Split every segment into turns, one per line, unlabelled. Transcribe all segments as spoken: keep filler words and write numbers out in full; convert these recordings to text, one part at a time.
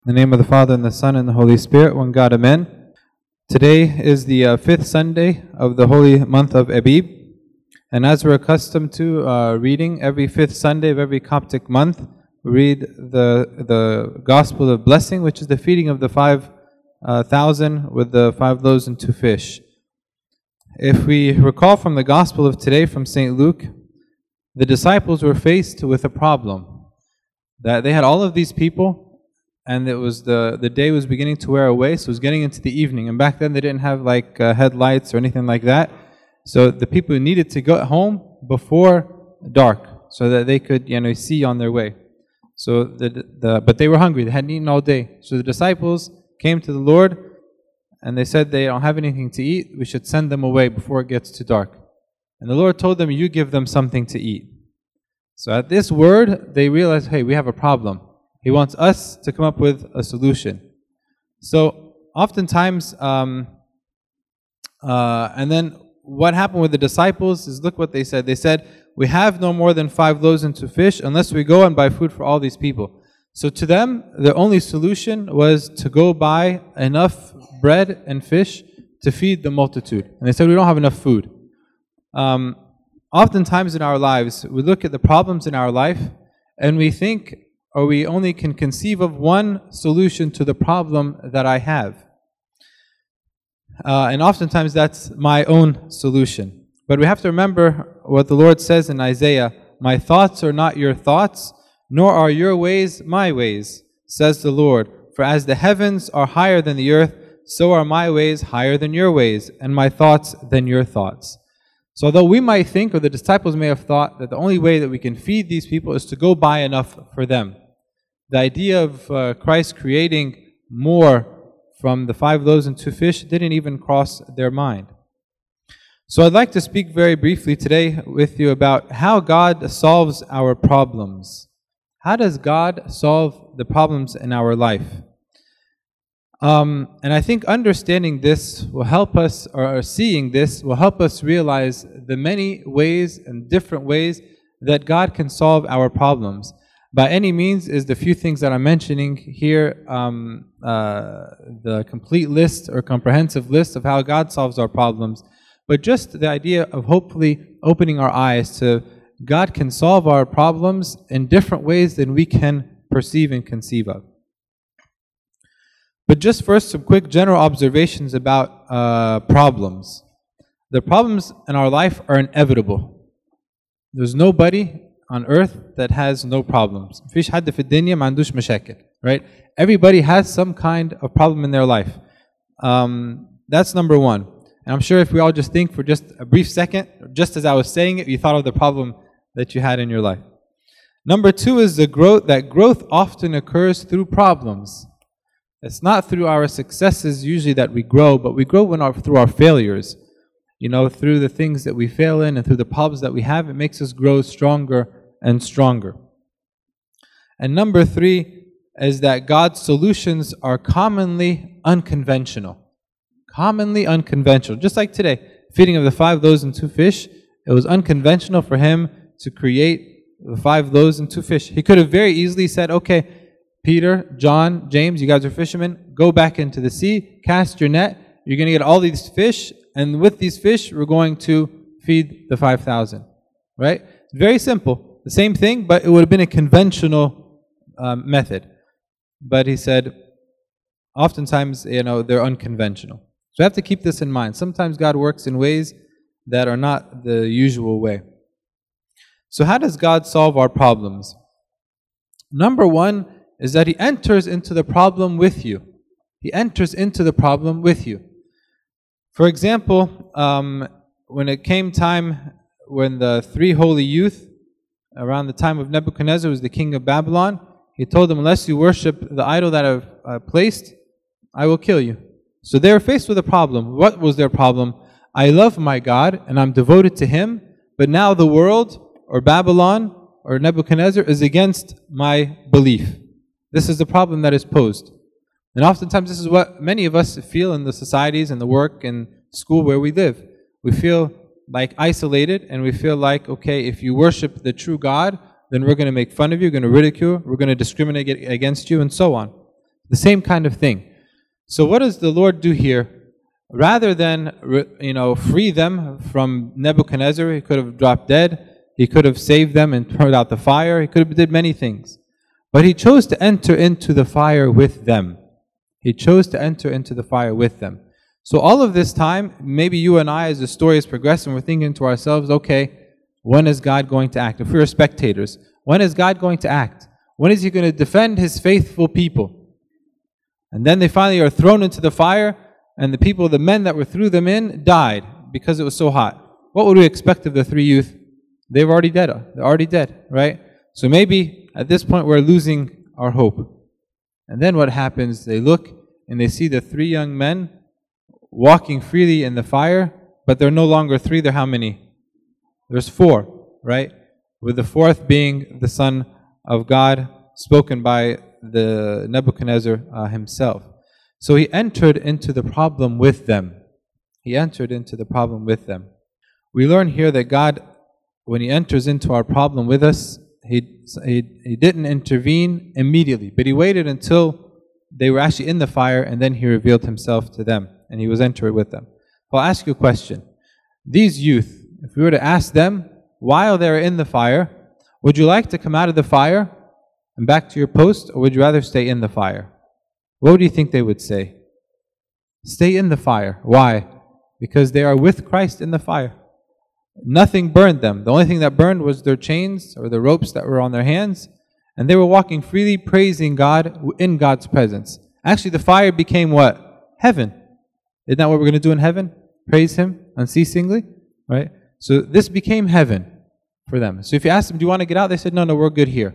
In the name of the Father, and the Son, and the Holy Spirit, one God, Amen. Today is the uh, fifth Sunday of the holy month of Abib. And as we're accustomed to uh, reading every fifth Sunday of every Coptic month, we read the, the Gospel of Blessing, which is the feeding of the five uh, thousand with the five loaves and two fish. If we recall from the Gospel of today from Saint Luke, the disciples were faced with a problem. That they had all of these people, and it was the, the day was beginning to wear away, so it was getting into the evening. And back then they didn't have like uh, headlights or anything like that. So the people needed to go home before dark so that they could, you know, see on their way. So the, the but they were hungry, they hadn't eaten all day. So the disciples came to the Lord and they said they don't have anything to eat, we should send them away before it gets too dark. And the Lord told them, you give them something to eat. So at this word, they realized, hey, we have a problem. He wants us to come up with a solution. So oftentimes, um, uh, and then what happened with the disciples is, look what they said. They said, we have no more than five loaves and two fish unless we go and buy food for all these people. So to them, the only solution was to go buy enough bread and fish to feed the multitude. And they said, we don't have enough food. Um, oftentimes in our lives, we look at the problems in our life and we think, or we only can conceive of one solution to the problem that I have. Uh, and oftentimes that's my own solution. But we have to remember what the Lord says in Isaiah, my thoughts are not your thoughts, nor are your ways my ways, says the Lord. For as the heavens are higher than the earth, so are my ways higher than your ways, and my thoughts than your thoughts. So although we might think, or the disciples may have thought, that the only way that we can feed these people is to go buy enough for them. The idea of uh, Christ creating more from the five loaves and two fish didn't even cross their mind. So I'd like to speak very briefly today with you about how God solves our problems. How does God solve the problems in our life? Um, and I think understanding this will help us, or seeing this will help us realize the many ways and different ways that God can solve our problems. By any means is the few things that I'm mentioning here, um, uh, the complete list or comprehensive list of how God solves our problems, but just the idea of hopefully opening our eyes to God can solve our problems in different ways than we can perceive and conceive of. But just first, some quick general observations about uh, problems. The problems in our life are inevitable. There's nobody on earth that has no problems. فيش حد في الدنيا ما عندوش مشاكل, right? Everybody has some kind of problem in their life. Um, that's number one. And I'm sure if we all just think for just a brief second, just as I was saying it, you thought of the problem that you had in your life. Number two is the growth, that growth often occurs through problems. It's not through our successes usually that we grow, but we grow when our, through our failures. You know, through the things that we fail in and through the problems that we have, it makes us grow stronger and stronger. And number three is that God's solutions are commonly unconventional. Commonly unconventional. Just like today, feeding of the five loaves and two fish, it was unconventional for him to create the five loaves and two fish. He could have very easily said, okay, Peter, John, James, you guys are fishermen, go back into the sea, cast your net, you're going to get all these fish, and with these fish, we're going to feed the five thousand. Right? Very simple. The same thing, but it would have been a conventional um, method. But he said, oftentimes, you know, they're unconventional. So we have to keep this in mind. Sometimes God works in ways that are not the usual way. So how does God solve our problems? Number one is that He enters into the problem with you. He enters into the problem with you. For example, um, when it came time when the three holy youth, around the time of Nebuchadnezzar, was the king of Babylon, he told them, unless you worship the idol that I've uh, placed, I will kill you. So they were faced with a problem. What was their problem? I love my God and I'm devoted to Him, but now the world or Babylon or Nebuchadnezzar is against my belief. This is the problem that is posed. And oftentimes this is what many of us feel in the societies and the work and school where we live. We feel like isolated, and we feel like, okay, if you worship the true God, then we're going to make fun of you, we're going to ridicule, we're going to discriminate against you, and so on. The same kind of thing. So what does the Lord do here? Rather than, you know, free them from Nebuchadnezzar, he could have dropped dead, he could have saved them and turned out the fire, he could have did many things. But he chose to enter into the fire with them. He chose to enter into the fire with them. So all of this time, maybe you and I, as the story is progressing, we're thinking to ourselves, okay, when is God going to act? If we are spectators, when is God going to act? When is He going to defend His faithful people? And then they finally are thrown into the fire, and the people, the men that were threw them in, died because it was so hot. What would we expect of the three youth? They were already dead. They're already dead, right? So maybe at this point we're losing our hope. And then what happens? They look and they see the three young men walking freely in the fire, but they're no longer three. They're how many? There's four, right? With the fourth being the Son of God, spoken by the Nebuchadnezzar uh, himself. So he entered into the problem with them. He entered into the problem with them. We learn here that God, when He enters into our problem with us, He, he, he didn't intervene immediately, but He waited until they were actually in the fire, and then He revealed Himself to them, and He was entering with them. I'll ask you a question. These youth, if we were to ask them, while they're in the fire, would you like to come out of the fire and back to your post, or would you rather stay in the fire? What do you think they would say? Stay in the fire. Why? Because they are with Christ in the fire. Nothing burned them. The only thing that burned was their chains or the ropes that were on their hands, and they were walking freely, praising God in God's presence. Actually, the fire became what? Heaven. Isn't that what we're going to do in heaven? Praise Him unceasingly, right? So this became heaven for them. So if you ask them, do you want to get out? They said, no, no, we're good here.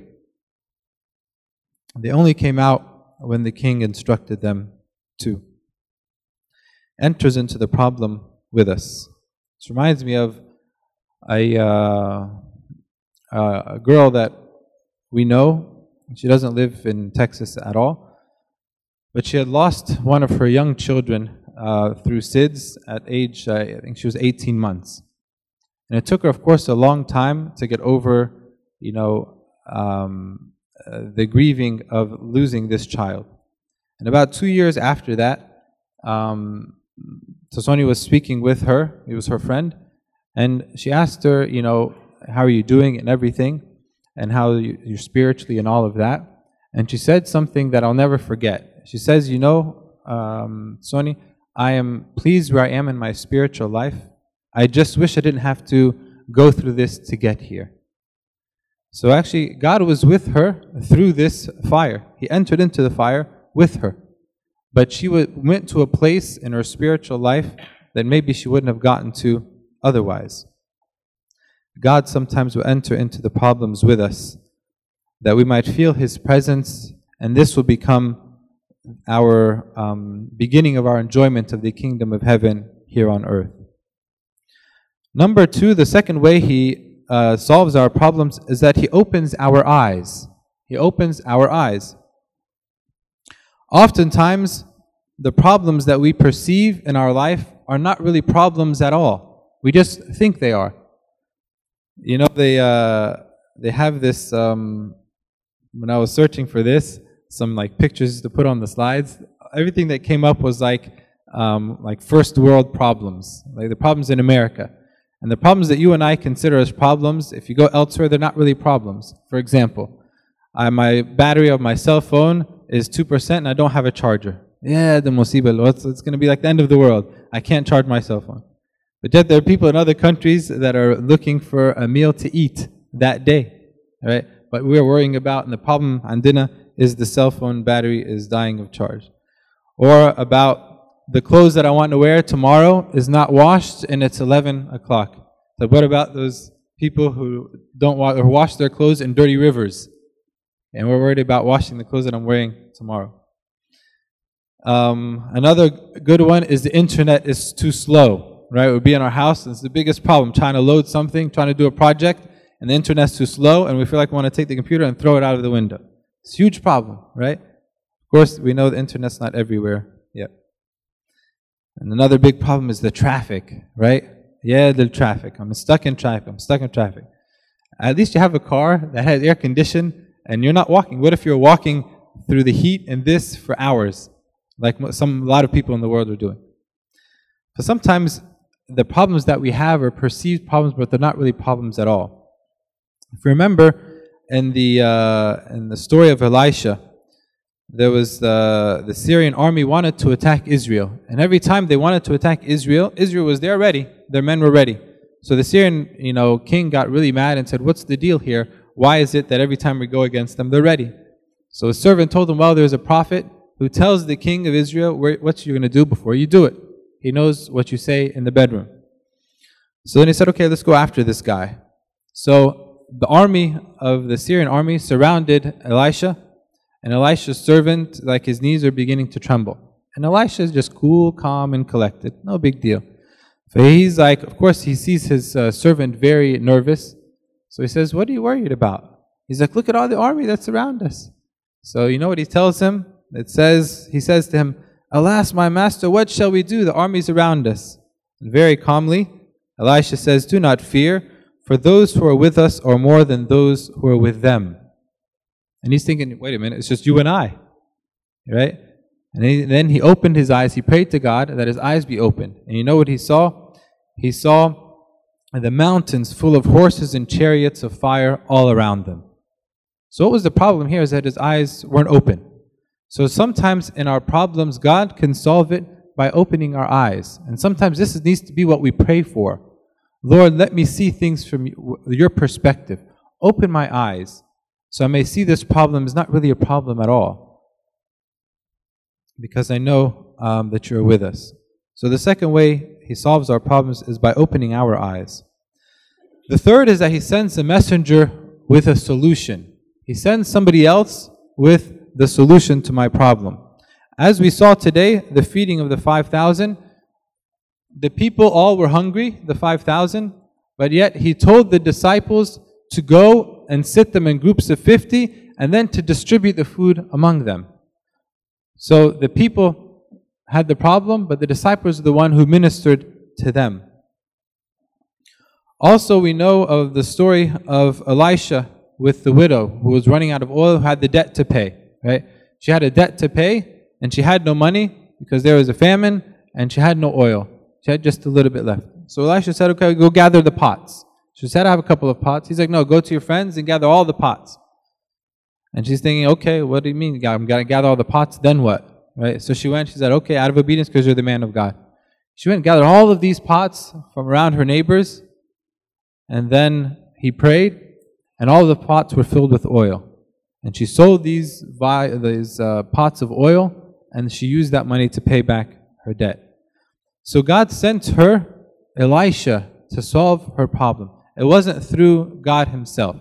They only came out when the king instructed them to. Enters into the problem with us. This reminds me of a, uh, uh, a girl that we know. She doesn't live in Texas at all, but she had lost one of her young children uh, through S I D S at age, uh, I think she was eighteen months. And it took her, of course, a long time to get over, you know, um, uh, the grieving of losing this child. And about two years after that, um, Tasoni was speaking with her. He was her friend. And she asked her, you know, how are you doing and everything, and how you, you're spiritually and all of that. And she said something that I'll never forget. She says, you know, um, Soni, I am pleased where I am in my spiritual life. I just wish I didn't have to go through this to get here. So actually, God was with her through this fire. He entered into the fire with her. But she went to a place in her spiritual life that maybe she wouldn't have gotten to otherwise. God sometimes will enter into the problems with us, that we might feel His presence, and this will become our um, beginning of our enjoyment of the kingdom of heaven here on earth. Number two, the second way He uh, solves our problems is that He opens our eyes. He opens our eyes. Oftentimes, the problems that we perceive in our life are not really problems at all. We just think they are. You know, they uh, they have this, um, when I was searching for this, some like pictures to put on the slides, everything that came up was like, um, like first world problems, like the problems in America. And the problems that you and I consider as problems, if you go elsewhere, they're not really problems. For example, I, my battery of my cell phone is two percent and I don't have a charger. Yeah, the musibah, it's, it's going to be like the end of the world. I can't charge my cell phone. But yet there are people in other countries that are looking for a meal to eat that day. Right? But we're worrying about, and the problem, andina, is the cell phone battery is dying of charge. Or about the clothes that I want to wear tomorrow is not washed and it's eleven o'clock. So what about those people who don't wa- or wash their clothes in dirty rivers? And we're worried about washing the clothes that I'm wearing tomorrow. Um, another good one is the internet is too slow, right? We'll be in our house and it's the biggest problem, trying to load something, trying to do a project, and the internet's too slow, and we feel like we want to take the computer and throw it out of the window. It's a huge problem, right? Of course, we know the internet's not everywhere yet. And another big problem is the traffic, right? Yeah, the traffic. I'm stuck in traffic. I'm stuck in traffic. At least you have a car that has air conditioning and you're not walking. What if you're walking through the heat in this for hours, like some a lot of people in the world are doing. But sometimes the problems that we have are perceived problems, but they're not really problems at all. If you remember in the uh, in the story of Elisha, there was the the Syrian army wanted to attack Israel, and every time they wanted to attack Israel, Israel was there ready. Their men were ready. So the Syrian, you know, king got really mad and said, "What's the deal here? Why is it that every time we go against them, they're ready?" So his servant told him, "Well, there's a prophet who tells the king of Israel where, what you're going to do before you do it. He knows what you say in the bedroom." So then he said, "Okay, let's go after this guy." So the army of the Syrian army surrounded Elisha, and Elisha's servant, like his knees are beginning to tremble. And Elisha is just cool, calm, and collected. No big deal. So he's like, of course, he sees his uh, servant very nervous. So he says, "What are you worried about?" He's like, "Look at all the army that's around us." So you know what he tells him? It says, he says to him, "Alas, my master, what shall we do? The army's around us." And very calmly, Elisha says, "Do not fear, for those who are with us are more than those who are with them." And he's thinking, wait a minute, it's just you and I, right? And then he opened his eyes, he prayed to God that his eyes be opened. And you know what he saw? He saw the mountains full of horses and chariots of fire all around them. So what was the problem here is that his eyes weren't open. So sometimes in our problems, God can solve it by opening our eyes. And sometimes this needs to be what we pray for. Lord, let me see things from your perspective. Open my eyes so I may see this problem is not really a problem at all, because I know um, that you're with us. So the second way he solves our problems is by opening our eyes. The third is that he sends a messenger with a solution. He sends somebody else with the solution to my problem. As we saw today, the feeding of the five thousand, the people all were hungry, the five thousand, but yet he told the disciples to go and sit them in groups of fifty and then to distribute the food among them. So the people had the problem, but the disciples are the one who ministered to them. Also, we know of the story of Elisha with the widow who was running out of oil, who had the debt to pay, right? She had a debt to pay and she had no money because there was a famine and she had no oil. She had just a little bit left. So Elisha said, "Okay, go gather the pots." She said, "I have a couple of pots." He's like, "No, go to your friends and gather all the pots." And she's thinking, "Okay, what do you mean? I'm going to gather all the pots, then what?" Right? So she went, she said, "Okay, out of obedience because you're the man of God." She went and gathered all of these pots from around her neighbors, and then he prayed, and all the pots were filled with oil. And she sold these, these uh, pots of oil, and she used that money to pay back her debt. So God sent her, Elisha, to solve her problem. It wasn't through God himself.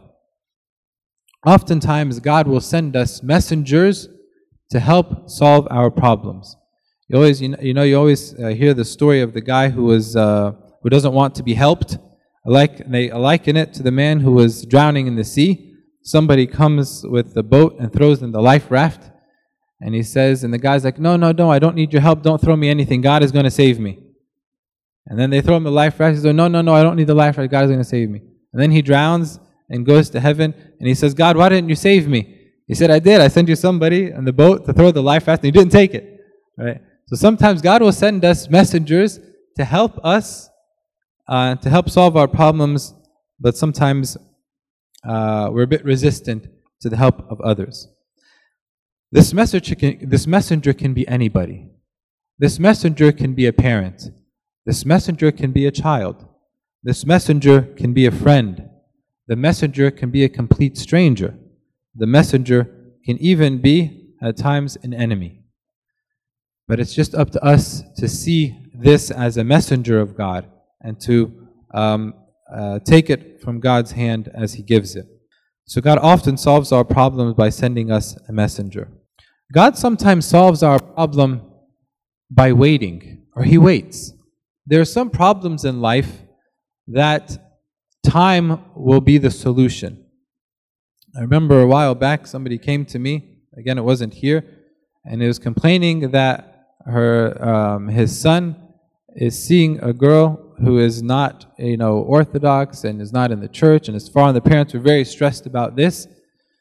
Oftentimes, God will send us messengers to help solve our problems. You always, you know, you, know, you always uh, hear the story of the guy who was uh, who doesn't want to be helped. I like they liken it to the man who was drowning in the sea. Somebody comes with the boat and throws in the life raft, and he says, and the guy's like, "No, no, no, I don't need your help. Don't throw me anything. God is going to save me." And then they throw him the life raft. He says, "No, no, no, I don't need the life raft. God is going to save me." And then he drowns and goes to heaven, and he says, "God, why didn't you save me?" He said, "I did. I sent you somebody on the boat to throw the life raft, and you didn't take it." Right? So sometimes God will send us messengers to help us, uh, to help solve our problems, but sometimes uh, we're a bit resistant to the help of others. This messenger can, this messenger can be anybody. This messenger can be a parent. This messenger can be a child. This messenger can be a friend. The messenger can be a complete stranger. The messenger can even be, at times, an enemy. But it's just up to us to see this as a messenger of God and to um, uh, take it from God's hand as He gives it. So God often solves our problems by sending us a messenger. God sometimes solves our problem by waiting, or He waits. There are some problems in life that time will be the solution. I remember a while back somebody came to me, again it wasn't here, and he was complaining that her, um, his son is seeing a girl who is not, you know, Orthodox and is not in the church and is far, and the parents were very stressed about this.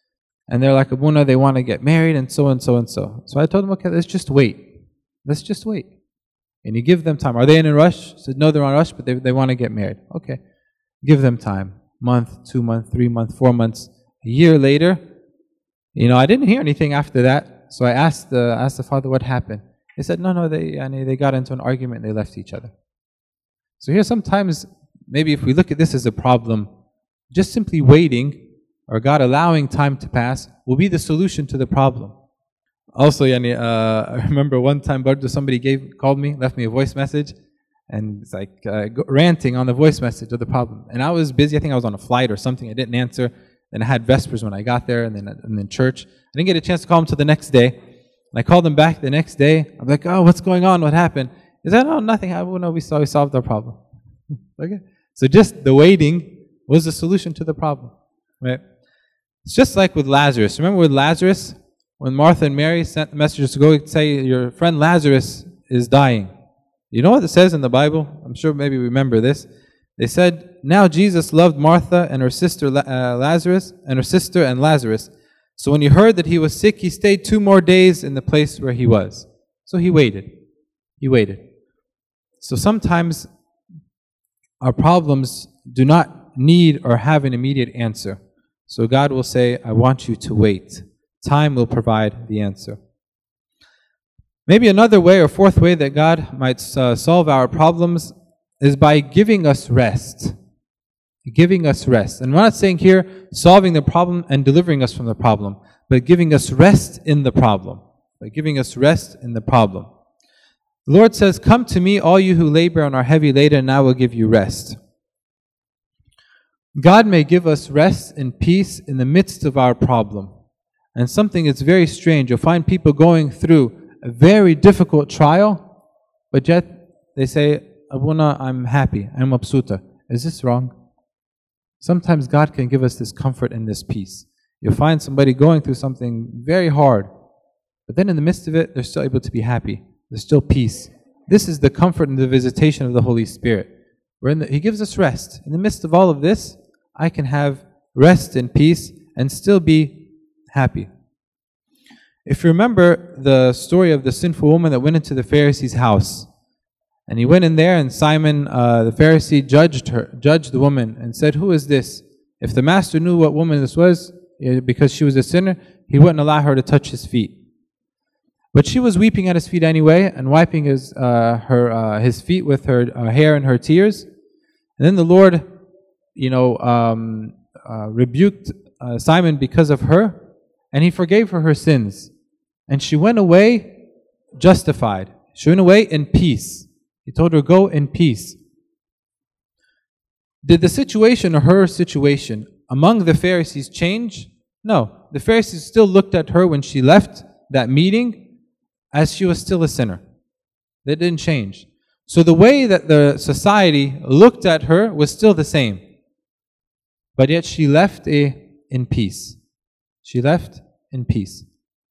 And they're like, Abuna, they want to get married and so and so and so. So I told them, okay, let's just wait. Let's just wait. And you give them time. Are they in a rush? I said, no, they're in a rush, but they, they want to get married. Okay. Give them time. Month, two months, three months, four months. A year later, you know, I didn't hear anything after that. So I asked the, asked the father what happened. He said, no, no, they, they got into an argument and they left each other. So here sometimes, maybe if we look at this as a problem, just simply waiting or God allowing time to pass will be the solution to the problem. Also, yani, uh, I remember one time Bardo, somebody gave, called me, left me a voice message, and it's like uh, ranting on the voice message of the problem. And I was busy, I think I was on a flight or something, I didn't answer. Then I had Vespers when I got there, and then and then church. I didn't get a chance to call him till the next day. And I called him back the next day. I'm like, oh, what's going on? What happened? He said, oh, nothing. I don't know. We saw we solved our problem. Okay. So just the waiting was the solution to the problem, right? It's just like with Lazarus. Remember with Lazarus, when Martha and Mary sent the messengers to go say, your friend Lazarus is dying. You know what it says in the Bible? I'm sure maybe you remember this. They said, now Jesus loved Martha and her sister uh, Lazarus, and her sister and Lazarus. So when he heard that he was sick, he stayed two more days in the place where he was. So he waited. He waited. So sometimes our problems do not need or have an immediate answer. So God will say, I want you to wait. Time will provide the answer. Maybe another way or fourth way that God might uh, solve our problems is by giving us rest. Giving us rest. And we're not saying here solving the problem and delivering us from the problem, but giving us rest in the problem. By giving us rest in the problem. The Lord says, come to me, all you who labor and are heavy laden, and I will give you rest. God may give us rest and peace in the midst of our problem. And something is very strange. You'll find people going through a very difficult trial, but yet they say, Abuna, I'm happy, I'm mabsuta. Is this wrong? Sometimes God can give us this comfort and this peace. You'll find somebody going through something very hard, but then in the midst of it, they're still able to be happy. There's still peace. This is the comfort and the visitation of the Holy Spirit. We're in the, He gives us rest. In the midst of all of this, I can have rest and peace and still be happy. If you remember the story of the sinful woman that went into the Pharisee's house, and he went in there, and Simon, uh, the Pharisee, judged her, judged the woman, and said, "Who is this?" If the master knew what woman this was, because she was a sinner, he wouldn't allow her to touch his feet. But she was weeping at his feet anyway, and wiping his uh, her uh, his feet with her uh, hair and her tears. And then the Lord, you know, um, uh, rebuked uh, Simon because of her, and He forgave her her sins, and she went away justified. She went away in peace. He told her, go in peace. Did the situation or her situation among the Pharisees change? No. The Pharisees still looked at her when she left that meeting as she was still a sinner. That didn't change. So the way that the society looked at her was still the same. But yet she left a, in peace. She left in peace.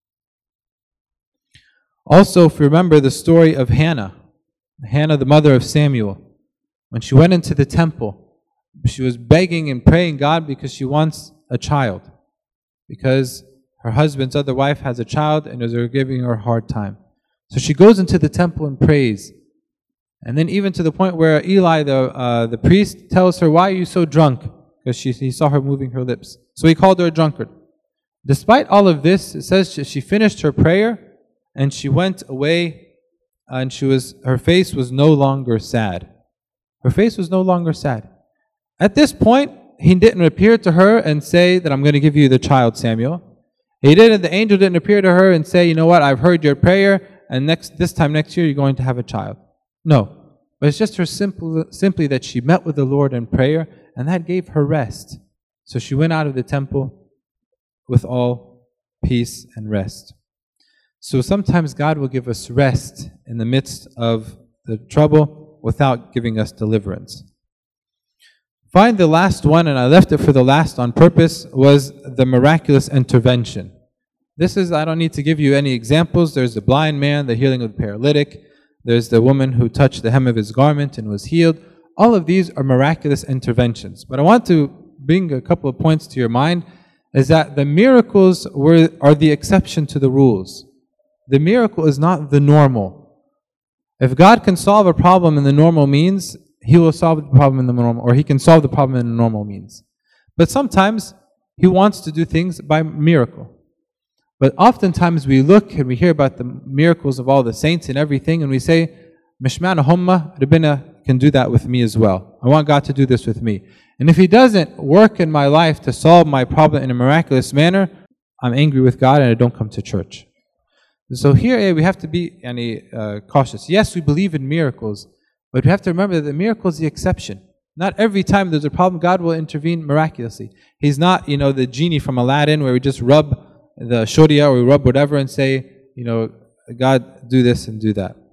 Also, if you remember the story of Hannah, Hannah, the mother of Samuel, when she went into the temple, she was begging and praying God because she wants a child, because her husband's other wife has a child and they're giving her a hard time. So she goes into the temple and prays. And then even to the point where Eli, the uh, the priest, tells her, why are you so drunk? Because she, he saw her moving her lips. So he called her a drunkard. Despite all of this, it says she finished her prayer and she went away. And she was, her face was no longer sad. Her face was no longer sad. At this point, he didn't appear to her and say that I'm going to give you the child, Samuel. He didn't, the angel didn't appear to her and say, you know what, I've heard your prayer, and next this time next year you're going to have a child. No. But it's just her simple, simply that she met with the Lord in prayer, and that gave her rest. So she went out of the temple with all peace and rest. So sometimes God will give us rest in the midst of the trouble without giving us deliverance. Find the last one, and I left it for the last on purpose, was the miraculous intervention. This is, I don't need to give you any examples. There's the blind man, the healing of the paralytic. There's the woman who touched the hem of his garment and was healed. All of these are miraculous interventions. But I want to bring a couple of points to your mind is that the miracles were, are the exception to the rules. The miracle is not the normal. If God can solve a problem in the normal means, He will solve the problem in the normal, or He can solve the problem in the normal means. But sometimes He wants to do things by miracle. But oftentimes we look and we hear about the miracles of all the saints and everything, and we say, Mishmana Humma, Rabbina can do that with me as well. I want God to do this with me. And if He doesn't work in my life to solve my problem in a miraculous manner, I'm angry with God and I don't come to church. So here eh, we have to be yani, uh, cautious. Yes, we believe in miracles, but we have to remember that the miracle is the exception. Not every time there's a problem, God will intervene miraculously. He's not, you know, the genie from Aladdin where we just rub the shoria or we rub whatever and say, you know, God, do this and do that.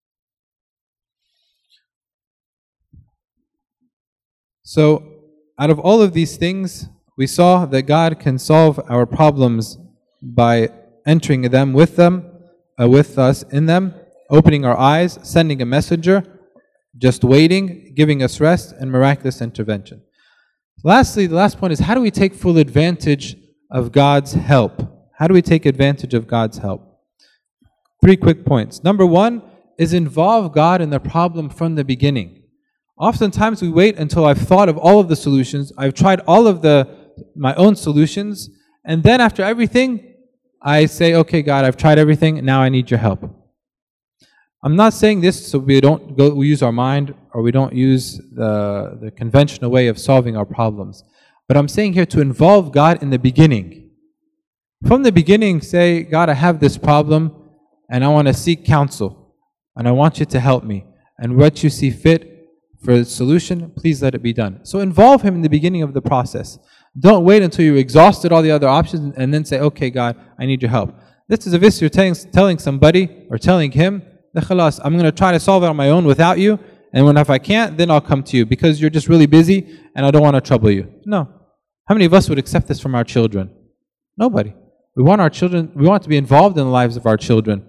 So, out of all of these things, we saw that God can solve our problems by entering them with them, uh, with us in them, opening our eyes, sending a messenger, just waiting, giving us rest, and miraculous intervention. Lastly, the last point is, how do we take full advantage of God's help? How do we take advantage of God's help? Three quick points. Number one is involve God in the problem from the beginning. Oftentimes we wait until I've thought of all of the solutions, I've tried all of the my own solutions, and then after everything, I say, okay, God, I've tried everything, now I need your help. I'm not saying this so we don't go, we use our mind or we don't use the, the conventional way of solving our problems. But I'm saying here to involve God in the beginning. From the beginning, say, God, I have this problem and I want to seek counsel and I want you to help me. And what you see fit for a solution, please let it be done. So involve Him in the beginning of the process. Don't wait until you've exhausted all the other options and then say, okay, God, I need your help. This is a if you're telling, telling somebody or telling Him, khalas, I'm going to try to solve it on my own without you, and when if I can't, then I'll come to you because you're just really busy and I don't want to trouble you. No. How many of us would accept this from our children? Nobody. We want our children, we want to be involved in the lives of our children.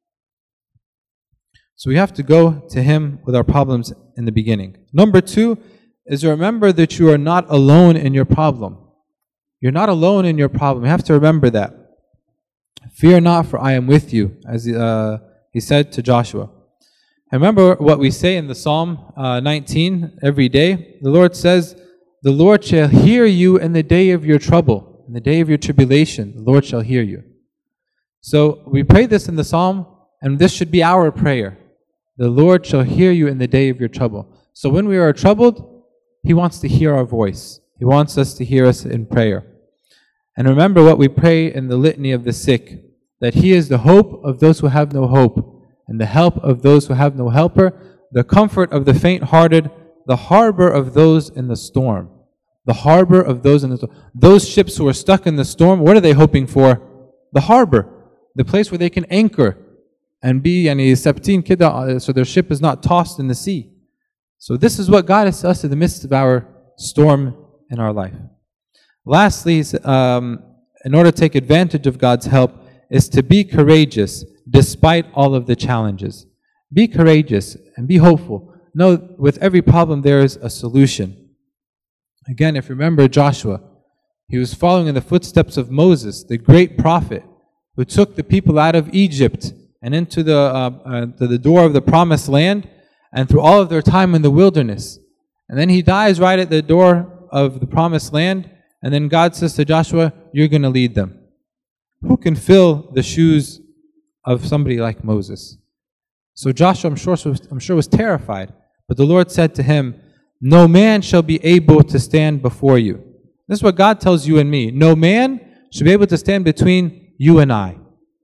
So we have to go to Him with our problems in the beginning. Number two is remember that you are not alone in your problem. You're not alone in your problem. You have to remember that. Fear not, for I am with you, as uh, He said to Joshua. And remember what we say in the Psalm uh, nineteen every day. The Lord says, the Lord shall hear you in the day of your trouble. In the day of your tribulation, the Lord shall hear you. So we pray this in the Psalm, and this should be our prayer. The Lord shall hear you in the day of your trouble. So when we are troubled, He wants to hear our voice. He wants us to hear us in prayer. And remember what we pray in the litany of the sick, that He is the hope of those who have no hope, and the help of those who have no helper, the comfort of the faint-hearted, the harbor of those in the storm. The harbor of those in the storm. Those ships who are stuck in the storm, what are they hoping for? The harbor, the place where they can anchor and be yani sabtin kida, so their ship is not tossed in the sea. So this is what God is to us in the midst of our storm in our life. Lastly, um, in order to take advantage of God's help, is to be courageous despite all of the challenges. Be courageous and be hopeful. Know with every problem there is a solution. Again, if you remember Joshua, he was following in the footsteps of Moses, the great prophet, who took the people out of Egypt and into the, uh, uh, to the door of the promised land, and through all of their time in the wilderness. And then he dies right at the door of the promised land, and then God says to Joshua, you're going to lead them. Who can fill the shoes of somebody like Moses? So Joshua, I'm sure, I'm sure was terrified, but the Lord said to him, no man shall be able to stand before you. This is what God tells you and me. No man should be able to stand between you and I.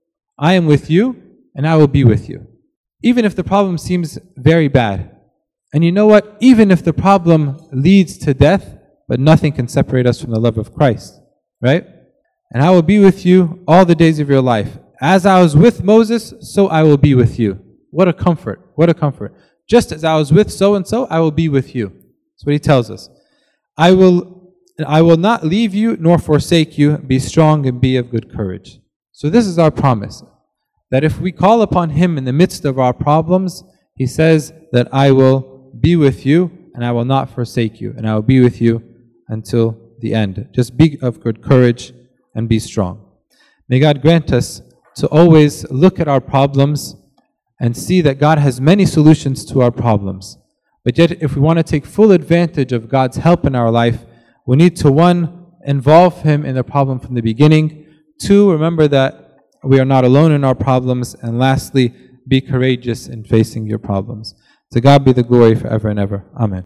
I am with you, and I will be with you. Even if the problem seems very bad. And you know what? Even if the problem leads to death, but nothing can separate us from the love of Christ. Right? And I will be with you all the days of your life. As I was with Moses, so I will be with you. What a comfort. What a comfort. Just as I was with so-and-so, I will be with you. That's what he tells us. I will, I will not leave you nor forsake you. Be strong and be of good courage. So this is our promise. That if we call upon Him in the midst of our problems, He says that I will be with you and I will not forsake you. And I will be with you until the end. Just be of good courage. and be strong. May God grant us to always look at our problems and see that God has many solutions to our problems. But yet, if we want to take full advantage of God's help in our life, we need to, one, involve Him in the problem from the beginning. Two, remember that we are not alone in our problems. And lastly, be courageous in facing your problems. To God be the glory forever and ever. Amen.